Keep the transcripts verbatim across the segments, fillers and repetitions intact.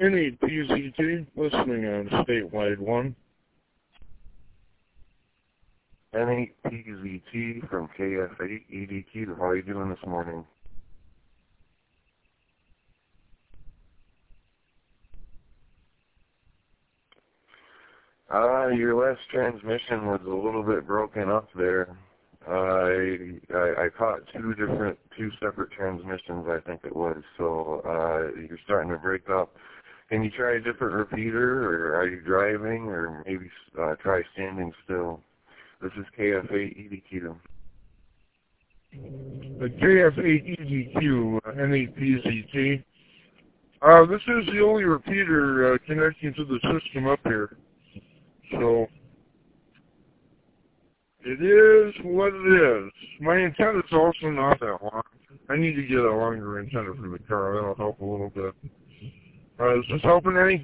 N eight P Z T, listening on Statewide one. N eight P Z T from K F eight E D Q. How are you doing this morning? Uh, your last transmission was a little bit broken up there. Uh, I, I I caught two different, two separate transmissions, I think it was. So uh, you're starting to break up. Can you try a different repeater, or are you driving, or maybe uh, try standing still? This is K F eight E D Q. The K F eight E D Q, uh, N eight P Z T. Uh, this is the only repeater uh, connecting to the system up here. So, it is what it is. My antenna's also not that long. I need to get a longer antenna for the car. That'll help a little bit. Uh, is this helping any?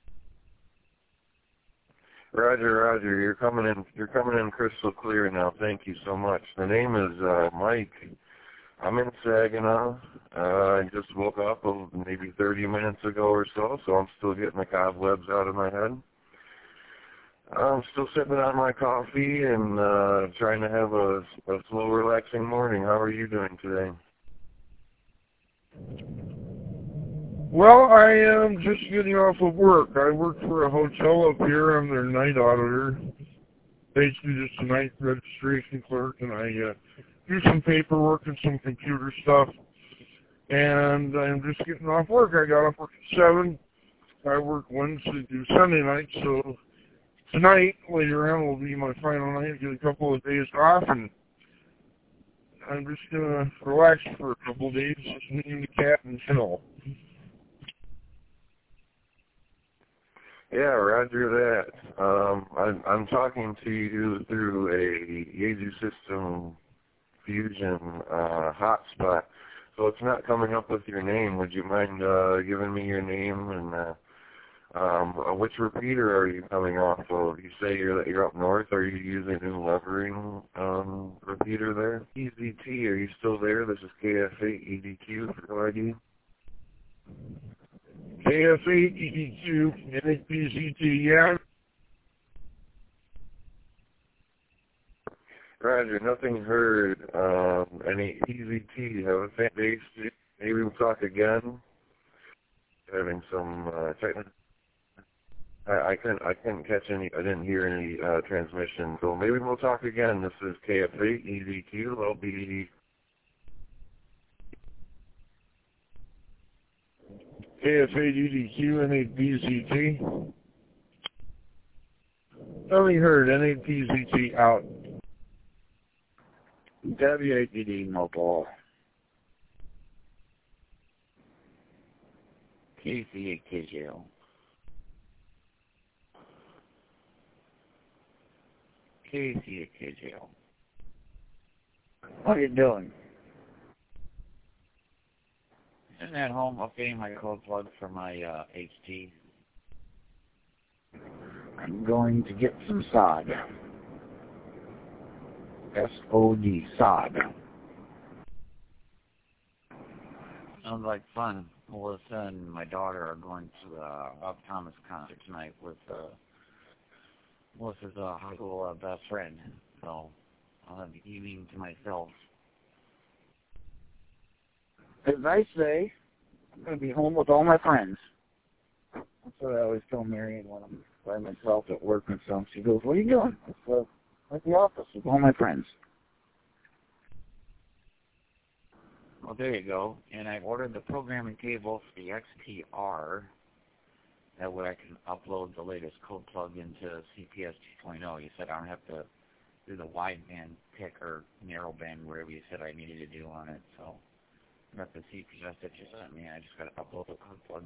Roger, Roger. You're coming in. You're coming in crystal clear now. Thank you so much. The name is uh, Mike. I'm in Saginaw. Uh, I just woke up maybe thirty minutes ago or so, so I'm still getting the cobwebs out of my head. I'm still sipping on my coffee and uh, trying to have a, a slow, relaxing morning. How are you doing today? Well, I am just getting off of work. I work for a hotel up here. I'm their night auditor. Basically just a night registration clerk, and I uh, do some paperwork and some computer stuff. And I'm just getting off work. I got off work at seven. I work Wednesday through Sunday night, so tonight, later on, will be my final night. Get a couple of days off, and I'm just going to relax for a couple of days, just me and the cat and chill. Yeah, roger that. Um, I'm, I'm talking to you through a Yaesu System Fusion uh, hotspot, so it's not coming up with your name. Would you mind uh, giving me your name and uh, um, uh, which repeater are you coming off of? You say you're you're up north. Are you using a new levering um, repeater there? E Z T, are you still there? This is K F eight E D Q for I D. K F eight E D Q, N eight P Z T, yeah. Roger, nothing heard. Um, any E Z T, have a fan base. Maybe we'll talk again. Having some uh, technical. I, I couldn't. I couldn't catch any. I didn't hear any uh, transmission. So maybe we'll talk again. This is K F eight E Z Q. I'll be K F eight E D Q, N eight P Z T. Only heard N eight P Z T out. W eight D D mobile. K C eight K J O. K C eight K J O. What are you doing? Sitting at home updating my code plug for my uh, H T. I'm going to get some sod. S O D, sod. Sounds like fun. Melissa and my daughter are going to uh, Rob Thomas concert tonight with uh, Melissa's uh, high school uh, best friend. So I'll have the evening to myself. As I say, I'm going to be home with all my friends. That's what I always tell Marion when I'm by myself at work and so. She goes, "What are you doing?" I said, "At the office with all my friends." Well, there you go. And I ordered the programming cable for the X T R. That way I can upload the latest code plug into C P S two point oh. You said I don't have to do the wideband pick or narrowband, wherever you said I needed to do on it. So I got the C P S that you sent me. I just got to upload the code plug.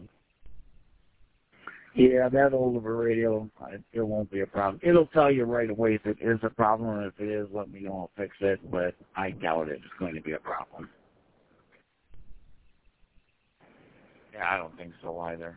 Yeah, that old of a radio, it won't be a problem. It'll tell you right away if it is a problem, and if it is, let me know, I'll fix it, but I doubt it's going to be a problem. Yeah, I don't think so either.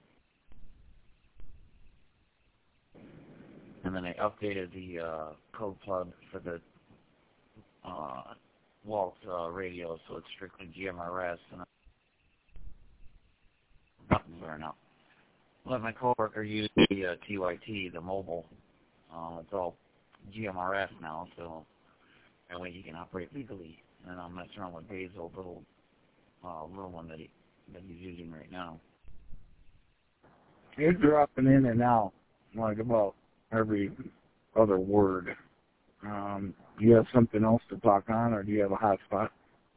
And then I updated the uh, code plug for the uh, Walt uh, radio, so it's strictly G M R S, and buttons are up. let my coworker use the uh, T Y T, the mobile. Uh, it's all G M R S now, so that way he can operate legally. And I'm messing around with Dave's old little, uh, little one that he that he's using right now. You're dropping in and out, like about every other word. Um, do you have something else to talk on, or do you have a hot spot?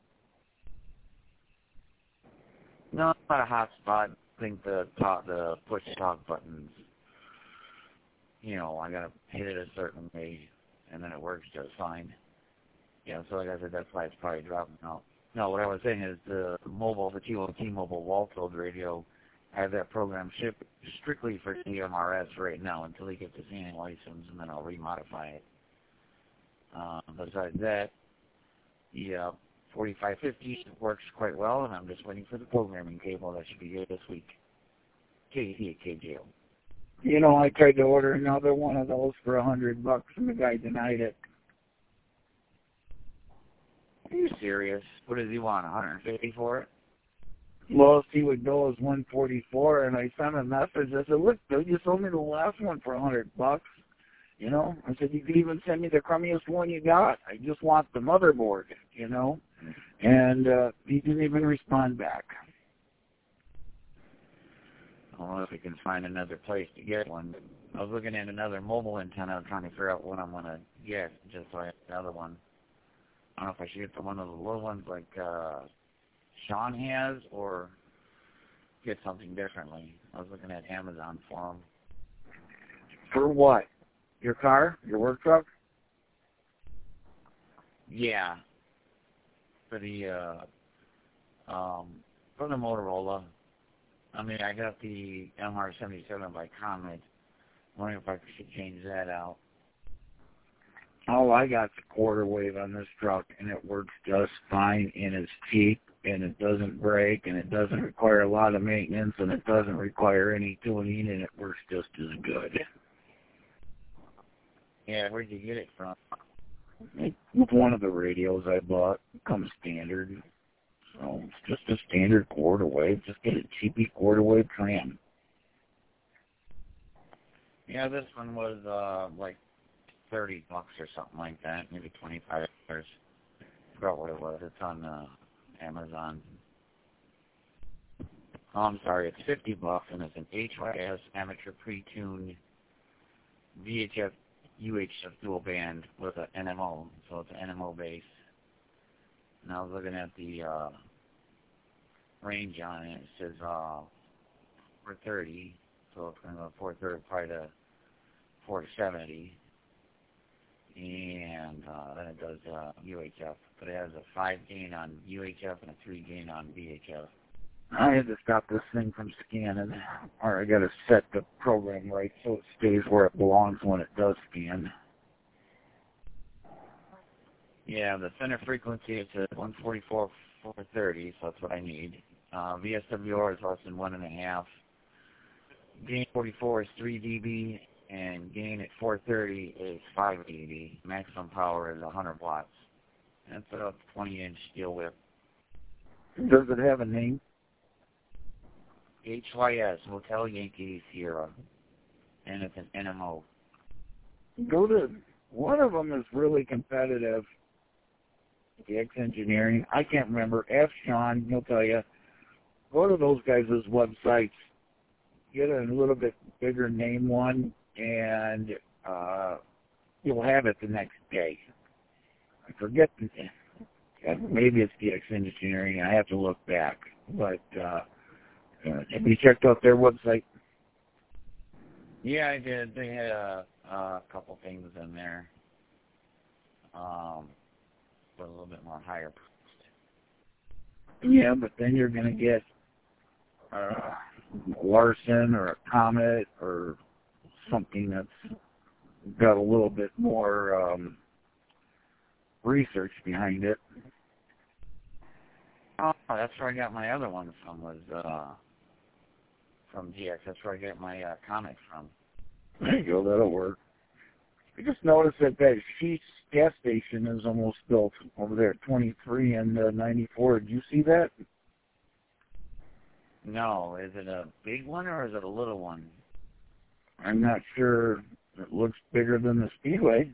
No, not a hot spot. I think the talk, the push talk buttons, you know, I gotta hit it a certain way, and then it works just fine. Yeah, so like I said, that's why it's probably dropping out. No, what I was saying is the mobile, the T O T mobile wall-toed radio, I have that program shipped strictly for G M R S right now until he gets his C N A license, and then I'll remodify it. Uh, besides that, yeah. forty-five fifty works quite well, and I'm just waiting for the programming cable. That should be here this week. K T at K J O. You know, I tried to order another one of those for a hundred bucks, and the guy denied it. Are you serious? What does he want, one hundred fifty for it? Lowest he would go is one forty-four, and I sent a message. I said, look, dude, you sold me the last one for a hundred bucks. You know, I said, you could even send me the crummiest one you got. I just want the motherboard, you know. And uh, he didn't even respond back. I don't know if we can find another place to get one. I was looking at another mobile antenna, trying to figure out what I'm going to get, just so I have another one. I don't know if I should get the one of the little ones like uh, Sean has, or get something differently. I was looking at Amazon for them. For what? Your car? Your work truck? Yeah. For the, uh, um, for the Motorola. I mean, I got the M R seventy-seven by Comet. I'm wondering if I should change that out. All I got's a quarter wave on this truck, and it works just fine, and it's cheap, and it doesn't break, and it doesn't require a lot of maintenance, and it doesn't require any tuning, and it works just as good. Yeah, where'd you get it from? With one of the radios I bought. It comes standard. So it's just a standard quarter wave. Just get a cheapy quarter wave tram. Yeah, this one was uh, like thirty bucks or something like that, maybe twenty-five dollars. I forgot what it was. It's on uh, Amazon. Oh, I'm sorry, it's fifty bucks, and it's an H Y S amateur pre-tuned V H F U H F dual band with an N M O, so it's an N M O base. And I was looking at the uh, range on it. It says uh, four thirty, so it's going to go four thirty probably to four seventy. And uh, then it does uh, U H F, but it has a five gain on U H F and a three gain on V H F. I had to stop this thing from scanning, or I got to set the program right so it stays where it belongs when it does scan. Yeah, the center frequency is at one forty-four, four thirty, so that's what I need. Uh, V S W R is less than one and a half. Gain forty-four is three D B, and gain at four thirty is five D B. Maximum power is one hundred watts. That's a twenty inch steel whip. Does it have a name? H Y S, Hotel Yankee Sierra, and it's an N M O. Go to, one of them is really competitive. The X Engineering, I can't remember. Ask Sean, he'll tell you. Go to those guys' websites. Get a little bit bigger name one, and uh, you'll have it the next day. I forget, the, maybe it's the X Engineering. I have to look back. But uh, uh, have you checked out their website? Yeah, I did. They had a, a couple things in there. Um, a little bit more higher priced. Yeah, but then you're going to get uh, Larson or a Comet or something that's got a little bit more um, research behind it. Oh, that's where I got my other one from, was uh, from G X. That's where I get my uh, Comet from. There you go, that'll work. I just noticed that that Sheets gas station is almost built over there at twenty-three and uh, ninety-four. Did you see that? No, is it a big one or is it a little one? I'm not sure. It looks bigger than the Speedway.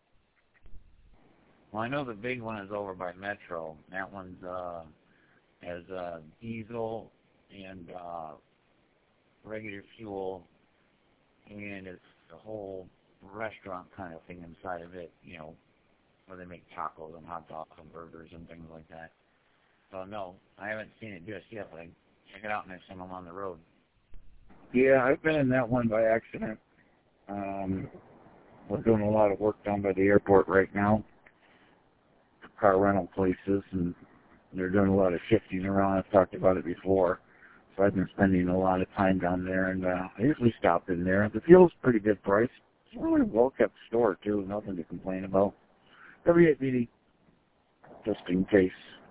Well, I know the big one is over by Metro. That one's uh, has uh, diesel and uh, regular fuel, and it's a whole restaurant kind of thing inside of it, you know, where they make tacos and hot dogs and burgers and things like that. So, no, I haven't seen it just yet, but I check it out next time I'm on the road. Yeah, I've been in that one by accident. Um, we're doing a lot of work down by the airport right now, car rental places, and they're doing a lot of shifting around. I've talked about it before. So I've been spending a lot of time down there, and uh, I usually stop in there. The fuel's pretty good price. It's a really well-kept store, too. Nothing to complain about. W eight B D, just in case.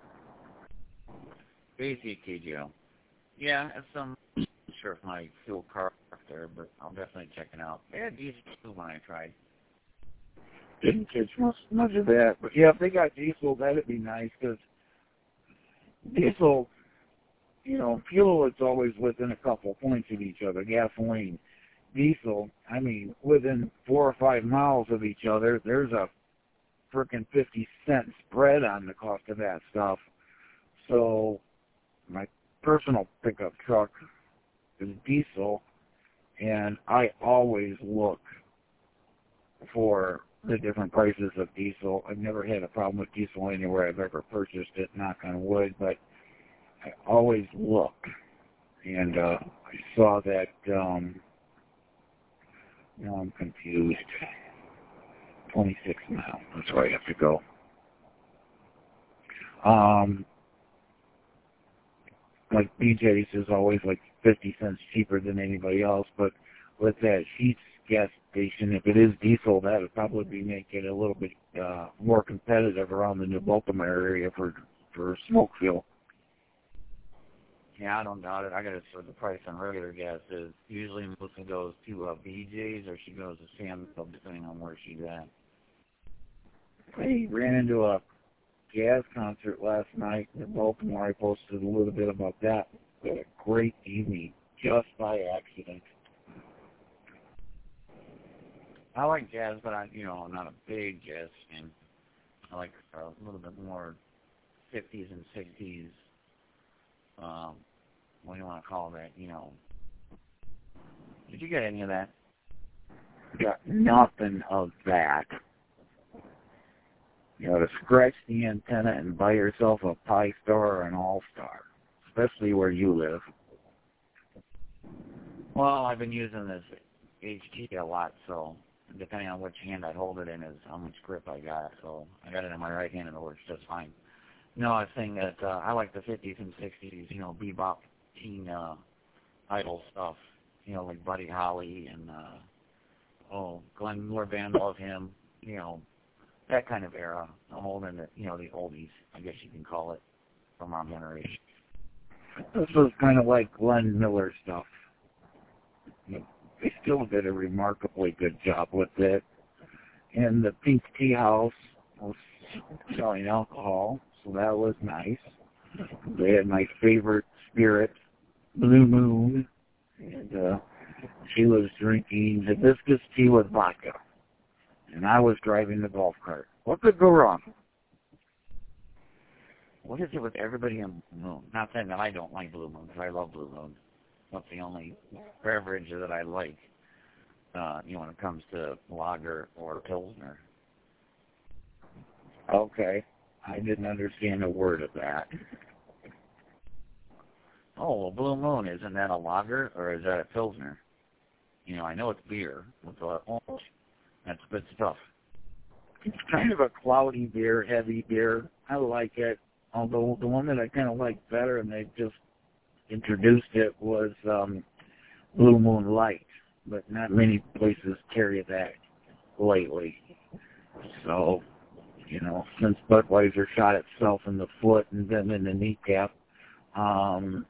Basic Joe. Yeah, it's some, I'm not sure if my fuel car up there, but I'll definitely check it out. They had diesel too when I tried. Didn't catch much, much of that. But yeah, if they got diesel, that'd be nice, because diesel, you know, fuel is always within a couple points of each other. Gasoline, diesel, I mean, within four or five miles of each other, there's a frickin' fifty cent spread on the cost of that stuff. So my personal pickup truck is diesel, and I always look for the different prices of diesel. I've never had a problem with diesel anywhere I've ever purchased it, knock on wood, but I always look. And uh, I saw that, um, now I'm confused, twenty-six miles, that's where I have to go. Um, like B J's is always like fifty cents cheaper than anybody else, but with that Sheetz gas station, if it is diesel, that would probably make it a little bit uh, more competitive around the New Baltimore area for for smoke fuel. Yeah, I don't doubt it. I got to see what the price on regular gas is. Usually Melissa goes to uh, B J's or she goes to Sam's, depending on where she's at. I ran into a jazz concert last night in Baltimore. I posted a little bit about that. We had a great evening, just by accident. I like jazz, but I, you know, I'm not a big jazz fan. I like a little bit more fifties and sixties. Um, what do you want to call that? You know. Did you get any of that? Got nothing of that. You ought to scratch the antenna and buy yourself a Pi Star or an All-Star, especially where you live. Well, I've been using this H T a lot, so depending on which hand I hold it in is how much grip I got. So I got it in my right hand and it works just fine. No, I was saying that uh, I like the fifties and sixties, you know, bebop teen uh, idol stuff, you know, like Buddy Holly and, uh, oh, Glenn Moore Band, love him, you know, that kind of era. I'm holding the, you know, the oldies, I guess you can call it, from our generation. This was kind of like Glenn Miller stuff. They still did a remarkably good job with it. And the Pink Tea House was selling alcohol, so that was nice. They had my favorite spirit, Blue Moon, and uh, she was drinking hibiscus tea with vodka. And I was driving the golf cart. What could go wrong? What is it with everybody in Blue Moon? Not saying that I don't like Blue Moon, because I love Blue Moon. That's the only beverage that I like, uh, you know, when it comes to lager or pilsner. Okay. I didn't understand a word of that. Oh, well, Blue Moon, isn't that a lager or is that a pilsner? You know, I know it's beer with the orange. That's good stuff. It's kind of a cloudy beer, heavy beer. I like it. Although the one that I kind of like better, and they just introduced it, was um, Blue Moon Light. But not many places carry that lately. So, you know, since Budweiser shot itself in the foot and then in the kneecap, um,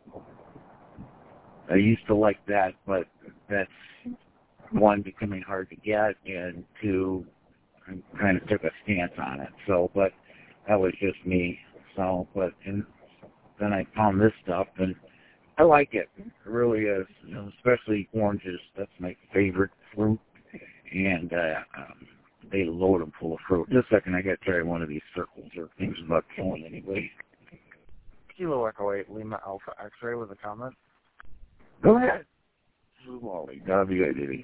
I used to like that, but that's, one, becoming hard to get, and two, I kind of took a stance on it. So, but that was just me. So, but and then I found this stuff, and I like it. It really is. You know, especially oranges. That's my favorite fruit. And uh, um, they load them full of fruit. Just a second, I got to try one of these circles or things about killing anybody. Kilo Echo eight Lima Alpha X-ray with a comment. Go ahead. Wally, W A D D.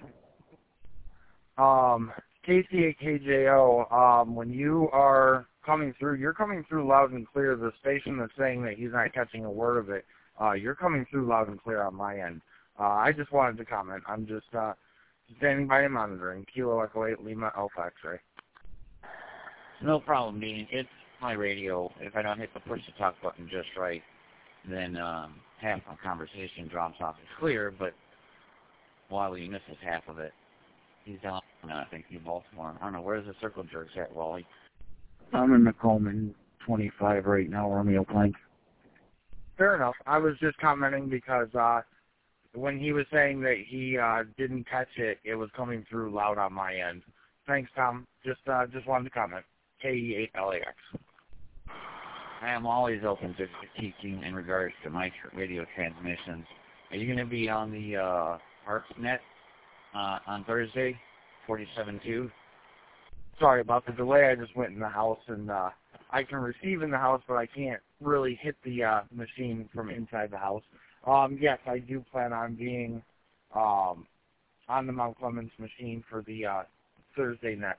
Um, K C A K J O, um, when you are coming through, you're coming through loud and clear. The station that's saying that he's not catching a word of it, uh, you're coming through loud and clear on my end. Uh, I just wanted to comment. I'm just uh, standing by and monitoring. Kilo Echo eight Lima Alpha X-ray. No problem, Dean. It's my radio. If I don't hit the push-to-talk button just right, then um, half my conversation drops off. It's clear, but Wally misses half of it. He's down, I think, in Baltimore. I don't know. Where's the Circle Jerks at, Wally? I'm in Macomb twenty-five right now, Romeo Plank. Fair enough. I was just commenting because uh, when he was saying that he uh, didn't catch it, it was coming through loud on my end. Thanks, Tom. Just uh, just wanted to comment. K E eight L A X. I am always open to critiquing in regards to my radio transmissions. Are you going to be on the uh, ArtsNet uh, on Thursday, forty-seven two? Sorry about the delay. I just went in the house, and uh, I can receive in the house, but I can't really hit the uh, machine from inside the house. Um, yes, I do plan on being um, on the Mount Clemens machine for the uh, Thursday net.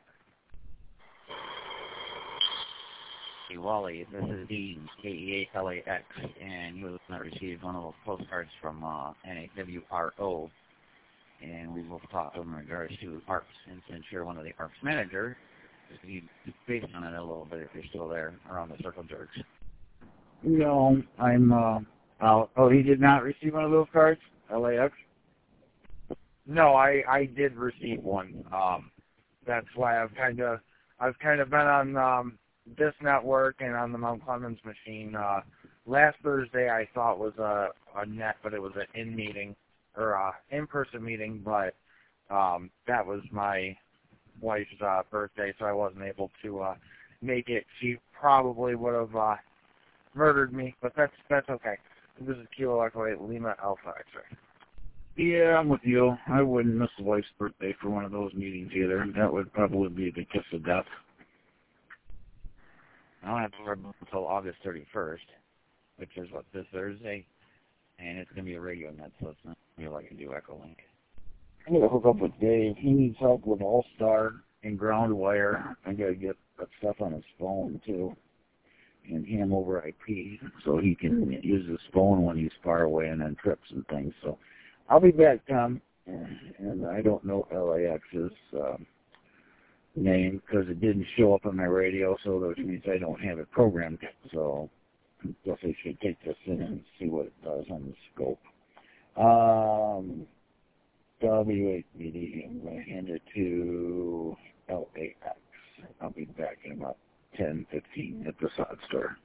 Hey, Wally, this is Dean, K E eight L A X, and you have received one of those postcards from uh, N A W R O, and we will talk in regards to A R Ps, and since you're one of the A R Ps manager, you based on it a little bit if you're still there around the Circle Jerks. No, I'm uh, out. Oh, he did not receive one of those cards? L A X? No, I, I did receive one. Um, that's why I've kind of I've kind of been on um, this network and on the Mount Clemens machine. Uh, last Thursday I thought was a, a net, but it was an in meeting or a in-person meeting. But um, that was my wife's uh, birthday, so I wasn't able to uh, make it. She probably would have uh, murdered me, but that's that's okay. This is Kilo Echo eight Lima Alpha X-ray. Yeah, I'm with you. I wouldn't miss the wife's birthday for one of those meetings either. That would probably be the kiss of death. I don't have to worry until August thirty-first, which is, what, this Thursday? And it's going to be a radio net, so it's not going to be like a do Echo Link. I'm going to hook up with Dave. He needs help with All-Star and ground wire. I got to get that stuff on his phone, too, and ham over I P so he can use his phone when he's far away and on trips and things. So I'll be back, Tom, and I don't know L A X's um, name because it didn't show up on my radio, so which means I don't have it programmed. So I guess I should take this in and see what it does on the scope. Um, W eight B D, I'm going to hand it to L A X. I'll be back in about ten fifteen at the sod store.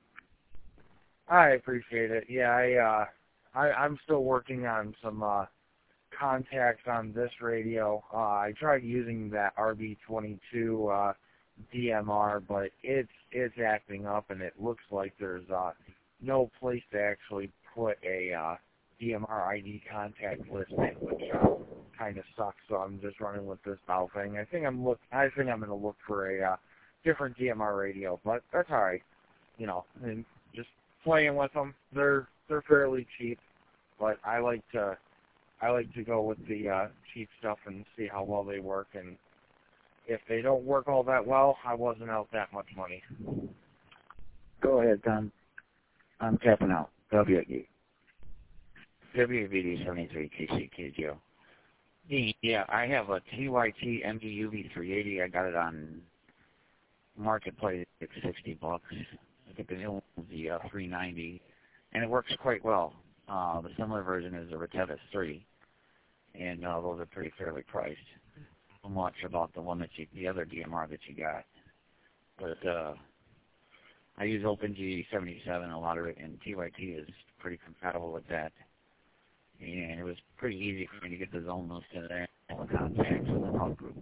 I appreciate it. Yeah, I, uh, I, I'm still working on some uh, contacts on this radio. Uh, I tried using that R B twenty-two uh, D M R, but it's it's acting up, and it looks like there's uh, no place to actually put a uh, D M R I D contact listing, which uh, kind of sucks. So I'm just running with this bow thing. I think I'm look. I think I'm going to look for a uh, different D M R radio, but that's all right. You know, and just playing with them. They're they're fairly cheap, but I like to I like to go with the uh, cheap stuff and see how well they work. And if they don't work all that well, I wasn't out that much money. Go ahead, Tom. I'm tapping out. W G. W V D seventy-three K C K G O. Yeah, I have a T Y T M D U V three eighty. I got it on Marketplace at sixty bucks. I think the new one is the uh, three ninety, and it works quite well. Uh, the similar version is the Retevis three, and uh, those are pretty fairly priced. Not much about the one that you, the other D M R that you got, but uh, I use OpenG seventy-seven a lot of it, and T Y T is pretty compatible with that. And it was pretty easy for me to get the zone listed there, all the contacts and the call groups.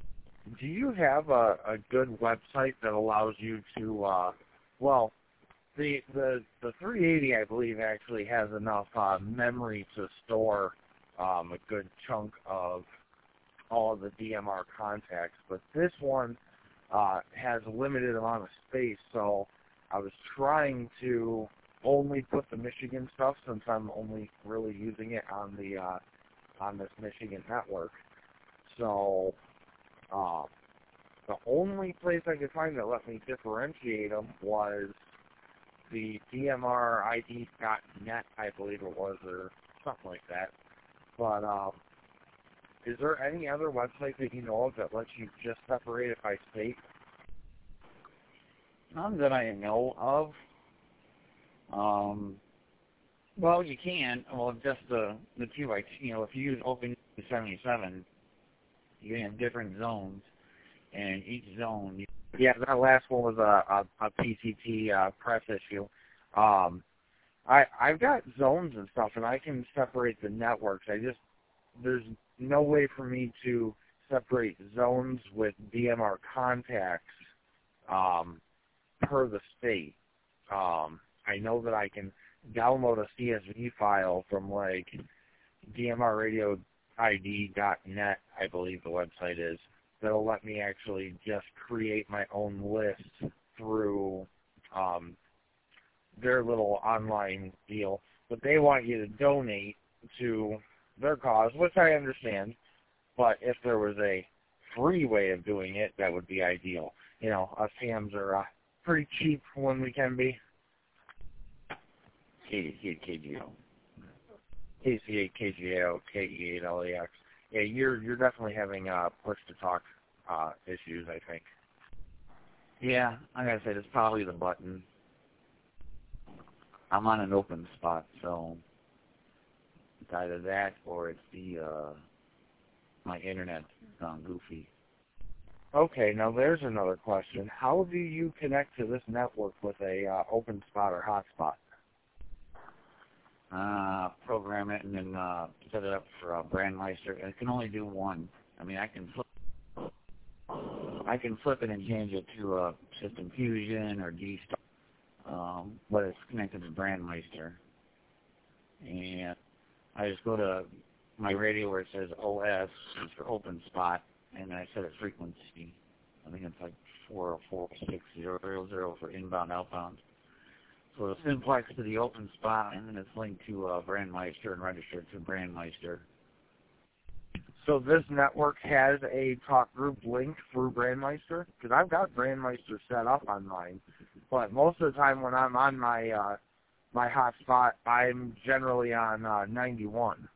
Do you have a, a good website that allows you to, uh, well, the the the three eighty, I believe, actually has enough uh, memory to store um, a good chunk of all of the D M R contacts, but this one uh, has a limited amount of space, so I was trying to only put the Michigan stuff since I'm only really using it on the uh, on this Michigan network. So uh, the only place I could find that let me differentiate them was the D M R I D dot net, I believe it was, or something like that. But um, is there any other website that you know of that lets you just separate it by state? None that I know of. Um, well, you can. Well, just the the two by you know, if you use Open seventy-seven, you can have different zones, and each zone. You Yeah, that last one was a, a, a P C T uh, press issue. Um, I I've got zones and stuff, and I can separate the networks. I just there's no way for me to separate zones with D M R contacts um, per the state. Um, I know that I can download a C S V file from like D M R radio I D dot net, I believe the website is, that'll let me actually just create my own list through um, their little online deal. But they want you to donate to their cause, which I understand. But if there was a free way of doing it, that would be ideal. You know, us hams are uh, pretty cheap when we can be. K C K G O. K C eight K G A O, K E eight L A X. Yeah, you're you're definitely having uh, push-to-talk uh, issues, I think. Yeah, like I said, it's probably the button. I'm on an open spot, so it's either that or it's the uh, my internet gone goofy. Okay, now there's another question. How do you connect to this network with a uh, open spot or hotspot? Uh, program it and then uh, set it up for uh, Brandmeister. I can only do one. I mean, I can flip, I can flip it and change it to uh, System Fusion or D-Star, um, but it's connected to Brandmeister. And I just go to my radio where it says O S, it's for open spot, and then I set a frequency. I think it's like four oh four six zero zero for inbound, outbound. So the simplex to the open spot, and then it's linked to uh, Brandmeister and registered to Brandmeister. So this network has a talk group link through Brandmeister? Because I've got Brandmeister set up on mine, but most of the time when I'm on my uh, my hotspot, I'm generally on uh, ninety-one.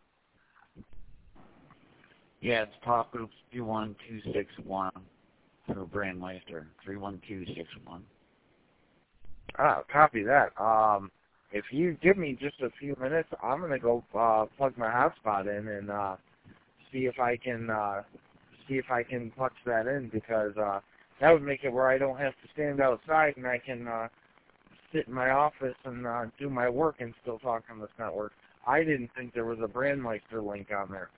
Yeah, it's talk groups three one two six one through Brandmeister, three one two six one. Ah, copy that. Um, if you give me just a few minutes, I'm gonna go uh, plug my hotspot in and uh, see if I can uh, see if I can punch that in, because uh, that would make it where I don't have to stand outside and I can uh, sit in my office and uh, do my work and still talk on this network. I didn't think there was a Brandmeister link on there.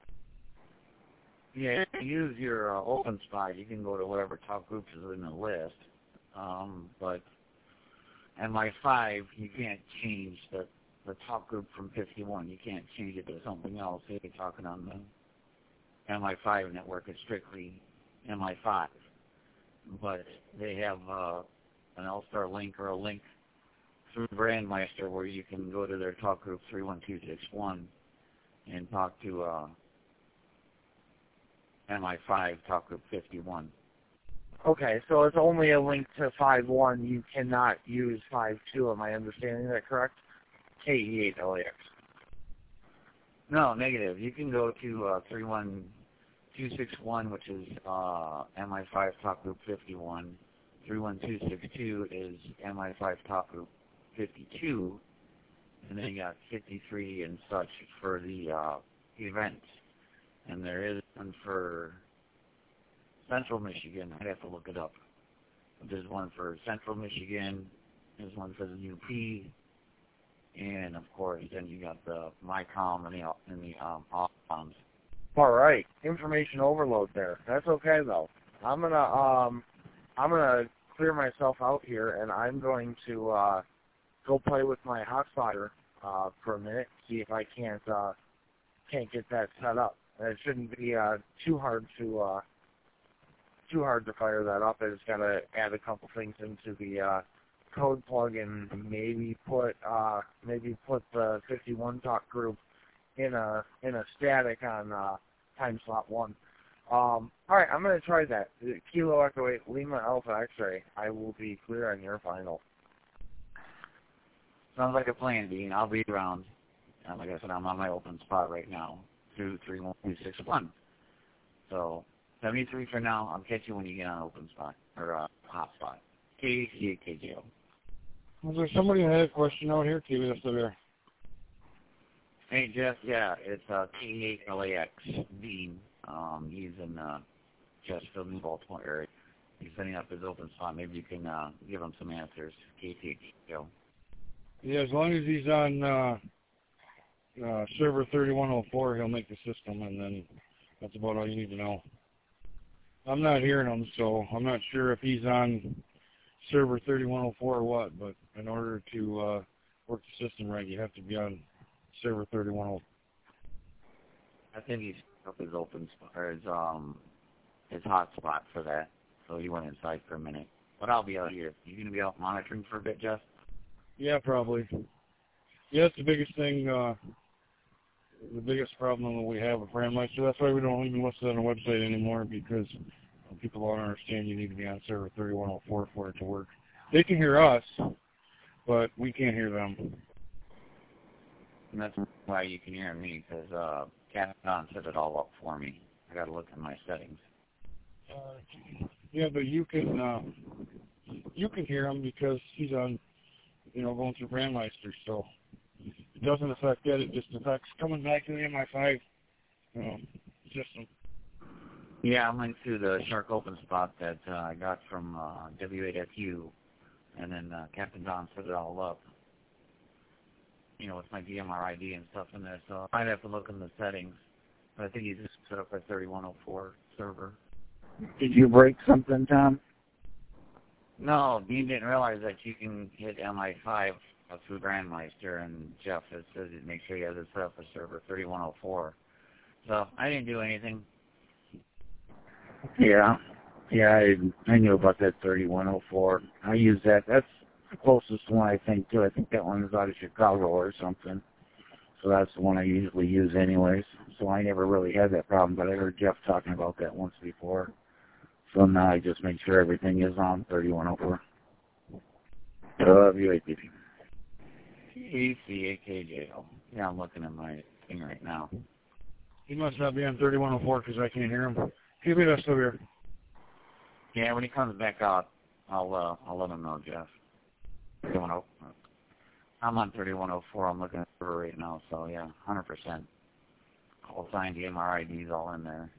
Yeah, if you use your uh, open spot, you can go to whatever top groups is in the list. Um, but M I five, you can't change the the top group from fifty-one. You can't change it to something else. If you're talking on the M I five network, it's strictly M I five. But they have uh, an All-Star link or a link through Brandmeister where you can go to their talk group three one two six one and talk to uh, M I five talk group fifty-one. Okay, so it's only a link to five one. You cannot use five two. Am I understanding that correct? K E eight L A X. No, negative. You can go to uh, three one two six one, which is uh, M I five talk group fifty-one. three one two six two is M I five talk group fifty-two. And then you got fifty-three and such for the uh, events. And there is one for Central Michigan. I'd have to look it up. There's one for Central Michigan. There's one for the U P. And, of course, then you got the MyCom and the, and the um, Opcoms. All right. Information overload there. That's okay, though. I'm going to um, I'm gonna clear myself out here, and I'm going to uh, go play with my hotspotter uh, for a minute, see if I can't uh, can't get that set up. And it shouldn't be uh, too hard to uh, too hard to fire that up. I just got to add a couple things into the uh, code plug and maybe put uh, maybe put the fifty-one talk group in a in a static on uh, time slot one. Um, all right, I'm going to try that. Kilo Echo eight Lima Alpha X-ray. I will be clear on your final. Sounds like a plan, Dean. I'll be around. Uh, like I said, I'm on my open spot right now. Two three one two six one. So seventy-three for now. I'll catch you when you get on open spot or uh, hot spot. K C A K J O. Was there somebody that had a question out here? K B S W. Hey Jeff, yeah, it's uh, K eight L A X Dean. Um, he's in uh, Chesterfield, New Baltimore area. He's setting up his open spot. Maybe you can uh, give him some answers. K C A K J O. Yeah, as long as he's on uh, uh, server thirty-one oh four, he'll make the system, and then that's about all you need to know. I'm not hearing him, so I'm not sure if he's on server thirty-one oh four or what, but in order to uh, work the system right, you have to be on server thirty-one oh four. I think he's up his open spot, or his, um, his hot spot for that, so he went inside for a minute. But I'll be out here. You going to be out monitoring for a bit, Jeff? Yeah, probably. Yeah, it's the biggest thing, uh, the biggest problem that we have with Brandmeister. That's why we don't even list it on the website anymore, because people don't understand you need to be on server thirty-one oh four for it to work. They can hear us, but we can't hear them. And that's why you can hear me, because uh, Captain Don set it all up for me. I got to look at my settings. Uh, yeah, but you can uh, you can hear him because he's on, you know, going through Brandmeister, so it doesn't affect that. It just affects coming back to the M I five you know, system. Yeah, I went through the Shark Open spot that uh, I got from uh, W eight F U, and then uh, Captain Don set it all up. You know, with my D M R I D and stuff in there, so I'd have to look in the settings. But I think he's just set up a thirty-one oh four server. Did you break something, Tom? No, Dean didn't realize that you can hit M I five through Grandmeister, and Jeff has says make sure you have it set up a server thirty-one oh four. So I didn't do anything. Yeah, yeah, I, I knew about that thirty-one oh four. I use that. That's the closest one I think to. I think that one is out of Chicago or something. So that's the one I usually use anyways. So I never really had that problem, but I heard Jeff talking about that once before. So now I just make sure everything is on thirty-one oh four. Uh, V A P P. E C A K J O. Yeah, I'm looking at my thing right now. He must not be on thirty-one oh four because I can't hear him. Keep it us over here. Yeah, when he comes back out, I'll uh, I'll let him know, Jeff. I'm on thirty-one oh four. I'm looking at it right now, so yeah, one hundred percent. All signed, the M R I D's all in there.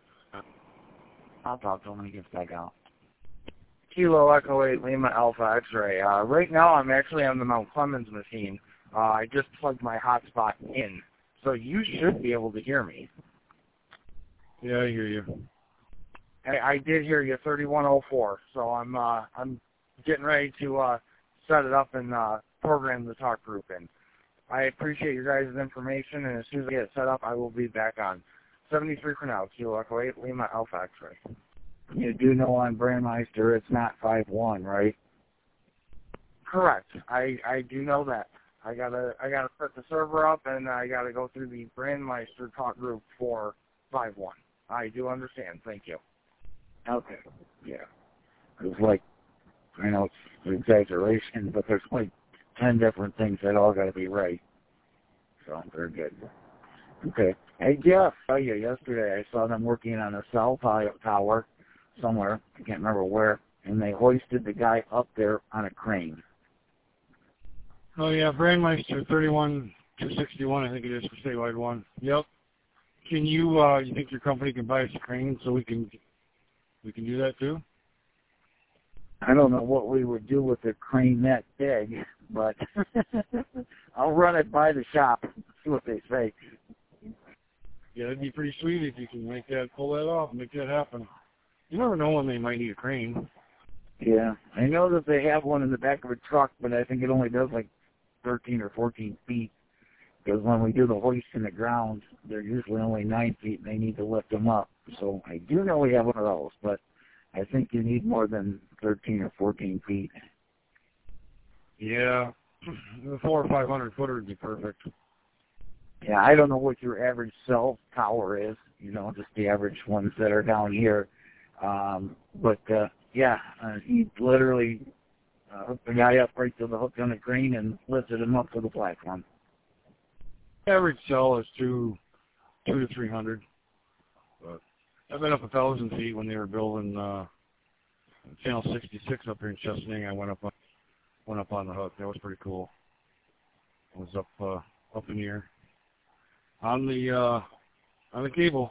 I'll talk to him when he gets back out. Kilo Echo eight Lima Alpha X-ray. Uh, right now I'm actually on the Mount Clemens machine. Uh, I just plugged my hotspot in, so you should be able to hear me. Yeah, I hear you. I, I did hear you, thirty-one oh four. So I'm uh, I'm getting ready to uh, set it up and uh, program the talk group in. I appreciate your guys' information, and as soon as I get it set up, I will be back on. seventy-three for now. Kilo Echo eight Lima Alpha X-ray. You do know on Brandmeister it's not five one, right? Correct. I I do know that. I gotta I gotta set the server up, and I gotta go through the Brandmeister talk group for five one. I do understand. Thank you. Okay. Yeah. It's like, I know it's an exaggeration, but there's like ten different things that all got to be right. So very good. Okay. Hey Jeff, I saw you yesterday. I saw them working on a cell tower somewhere. I can't remember where, and they hoisted the guy up there on a crane. Oh yeah, Brandmeister thirty-one two sixty-one, I think it is for statewide one. Yep. Can you, uh, you think your company can buy us a crane so we can, we can do that too? I don't know what we would do with a crane that big, but I'll run it by the shop, see what they say. Yeah, it'd be pretty sweet if you can make that, pull that off, make that happen. You never know when they might need a crane. Yeah, I know that they have one in the back of a truck, but I think it only does like thirteen or fourteen feet. Because when we do the hoist in the ground, they're usually only nine feet, and they need to lift them up. So I do know we have one of those, but I think you need more than thirteen or fourteen feet. Yeah, the four or five hundred footer would be perfect. Yeah, I don't know what your average cell tower is. You know, just the average ones that are down here. Um, but uh, yeah, uh, he literally uh, hooked the guy up right to the hook on the crane and lifted him up to the platform. Average cell is two, two to three hundred. But I've been up a thousand feet when they were building uh, Channel sixty-six up here in Chesaning. I went up on, went up on the hook. That was pretty cool. I was up uh, up in the air on the uh, on the cable.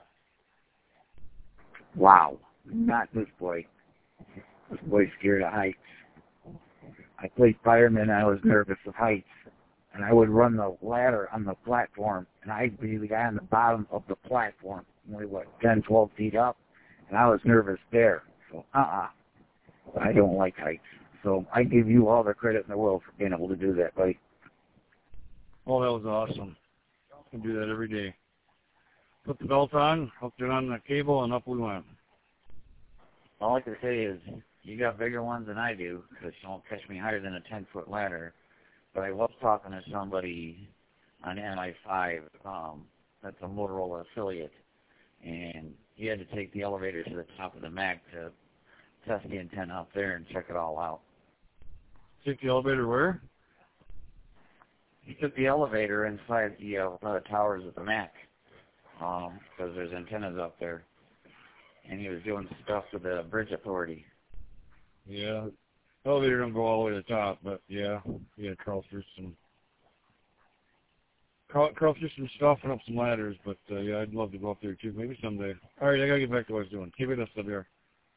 Wow, not this boy. This boy's scared of heights. I played fireman. I was nervous of heights. And I would run the ladder on the platform, and I'd be the guy on the bottom of the platform, only, what, ten, twelve feet up, and I was nervous there. So, uh-uh. I don't like heights. So I give you all the credit in the world for being able to do that, buddy. Oh, that was awesome. I can do that every day. Put the belt on, hooked it on the cable, and up we went. All I can say is you got bigger ones than I do, because you won't catch me higher than a ten-foot ladder. But I was talking to somebody on M I five, um, that's a Motorola affiliate, and he had to take the elevator to the top of the Mac to test the antenna up there and check it all out. Take the elevator where? He took the elevator inside the uh, uh, towers of the Mac, because um, there's antennas up there, and he was doing stuff with the bridge authority. Yeah. Elevator don't go all the way to the top, but yeah, yeah, crawl through some, crawl, crawl through some stuff and up some ladders. But uh, yeah, I'd love to go up there too, maybe someday. All right, I gotta get back to what I was doing. Keep it up, W R.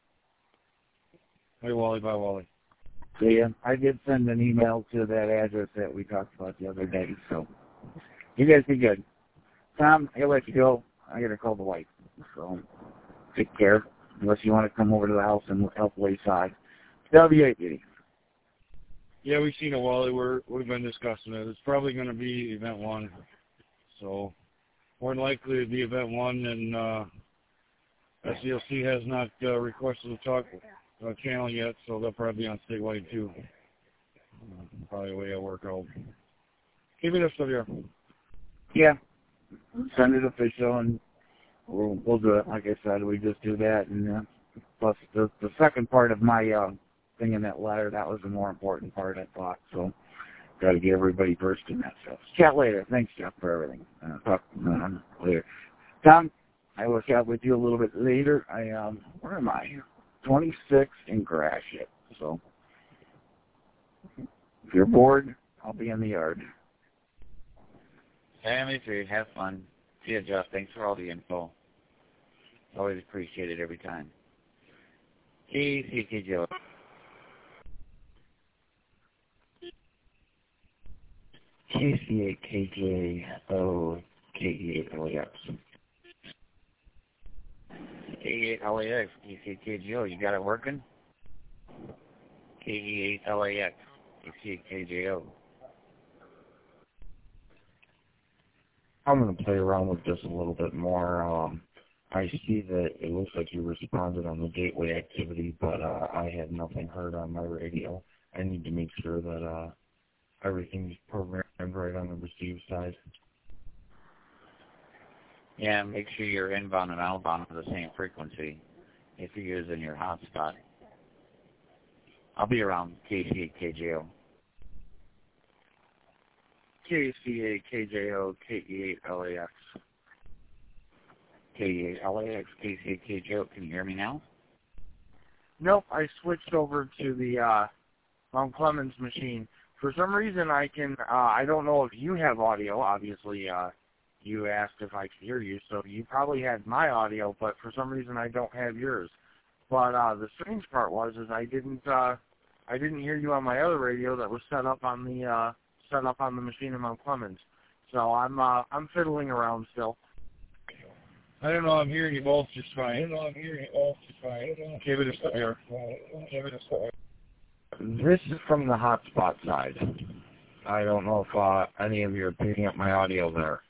Hey, Wally, bye, Wally. See ya. I did send an email to that address that we talked about the other day, so you guys be good. Tom, I'll let you go. I gotta call the wife, so take care. Unless you want to come over to the house and help wayside. That'll be it, Diddy. Yeah, we've seen it, Wally. We're, we've been discussing it. It's probably going to be event one. So, more than likely it'll be event one, and uh, S E L C has not uh, requested a talk uh, channel yet, so they'll probably be on statewide too. Uh, probably the way I work out. Keep it up, W R. Yeah. Send it official, and we'll, we'll do it. Like I said, we just do that, and uh, plus the, the second part of my uh, thing in that letter, that was the more important part, I thought. So, got to get everybody versed in that stuff. Chat later. Thanks, Jeff, for everything. Uh, talk uh, later. Tom, I will chat with you a little bit later. I um, where am I? twenty-six in Gratiot. So, if you're bored, I'll be in the yard. Family three, have fun. See you, Jeff. Thanks for all the info. Always appreciate it every time. K C K J O. K C A K J O K E eight L A X. K E eight L A X, K C A K J O. You got it working? K E eight L A X, K C A K J O. I'm going to play around with this a little bit more. Um, I see that it looks like you responded on the gateway activity, but uh, I had nothing heard on my radio. I need to make sure that uh, everything's programmed right on the receive side. Yeah, make sure your inbound and outbound are the same frequency if you're using your hotspot. I'll be around K C A K J O. K C A K J O K E eight L A X. K E eight L A X, K C A K J O. Can you hear me now? Nope, I switched over to the uh, Mount Clemens machine. For some reason, I can, uh, I don't know if you have audio. Obviously, uh, you asked if I could hear you, so you probably had my audio, but for some reason, I don't have yours. But uh, the strange part was, is I didn't, uh, I didn't hear you on my other radio that was set up on the, uh, set up on the machine in Mount Clemens. So I'm, uh, I'm fiddling around still. I don't know, I'm hearing you both just fine. I don't know, I'm hearing you both just fine. Give it a start. Give it a start. this is from the hotspot side. I don't know if uh, any of you are picking up my audio there.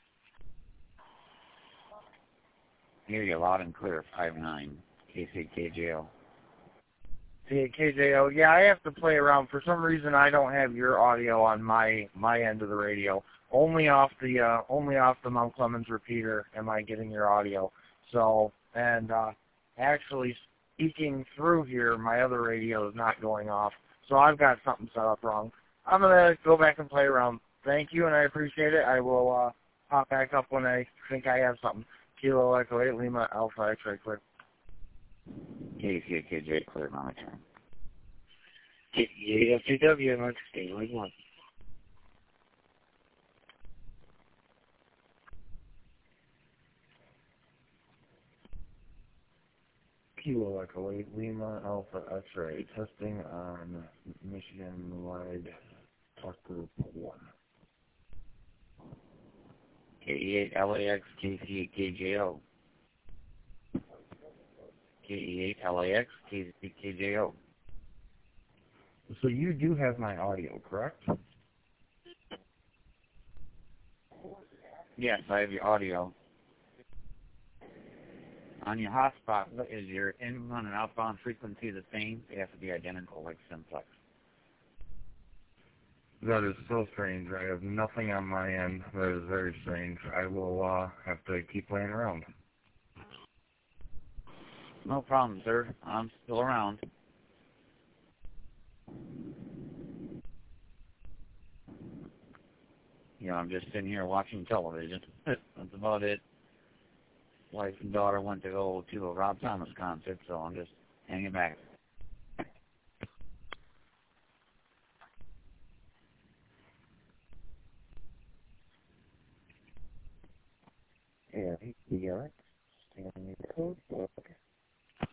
Hear you loud and clear, five nine, K C K J O. See, K J O, yeah, I have to play around. For some reason, I don't have your audio on my my end of the radio. Only off the uh, only off the Mount Clemens repeater am I getting your audio. So, and uh, actually speaking through here, my other radio is not going off. So I've got something set up wrong. I'm gonna go back and play around. Thank you, and I appreciate it. I will uh, pop back up when I think I have something. Kilo Echo eight Lima Alpha X-ray clear. K C K J clear, my turn. K E A F T W, I'm staying like one. Kilo Echo eight Lima Alpha X-ray testing on Michigan-wide talk group one. K E eight L A X K C eight K J O. K E eight L A X K C eight K J O. So you do have my audio, correct? Yes, I have your audio. On your hotspot, is your inbound and outbound frequency the same? They have to be identical, like simplex. That is so strange. I have nothing on my end. That is very strange. I will uh, have to keep playing around. No problem, sir. I'm still around. You know, I'm just sitting here watching television. That's about it. Wife and daughter went to go to a Rob Thomas concert, so I'm just hanging back. Yeah, the Alex, stay on your code,